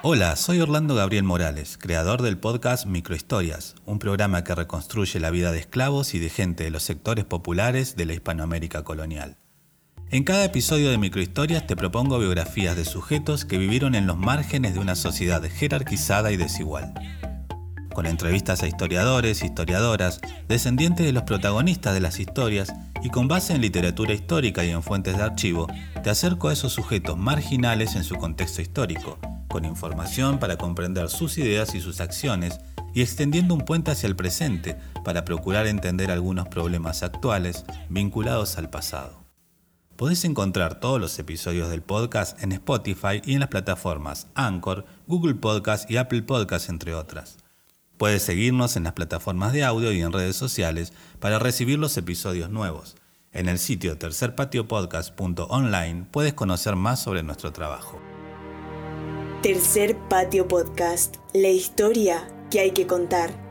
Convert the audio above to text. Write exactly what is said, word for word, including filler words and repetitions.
Hola, soy Orlando Gabriel Morales, creador del podcast Microhistorias, un programa que reconstruye la vida de esclavos y de gente de los sectores populares de la Hispanoamérica colonial. En cada episodio de Microhistorias te propongo biografías de sujetos que vivieron en los márgenes de una sociedad jerarquizada y desigual. Con entrevistas a historiadores, historiadoras, descendientes de los protagonistas de las historias y con base en literatura histórica y en fuentes de archivo, te acerco a esos sujetos marginales en su contexto histórico, con información para comprender sus ideas y sus acciones y extendiendo un puente hacia el presente para procurar entender algunos problemas actuales vinculados al pasado. Podés encontrar todos los episodios del podcast en Spotify y en las plataformas Anchor, Google Podcast y Apple Podcast, entre otras. Puedes seguirnos en las plataformas de audio y en redes sociales para recibir los episodios nuevos. En el sitio tercer patio podcast punto online puedes conocer más sobre nuestro trabajo. Tercer Patio Podcast, la historia que hay que contar.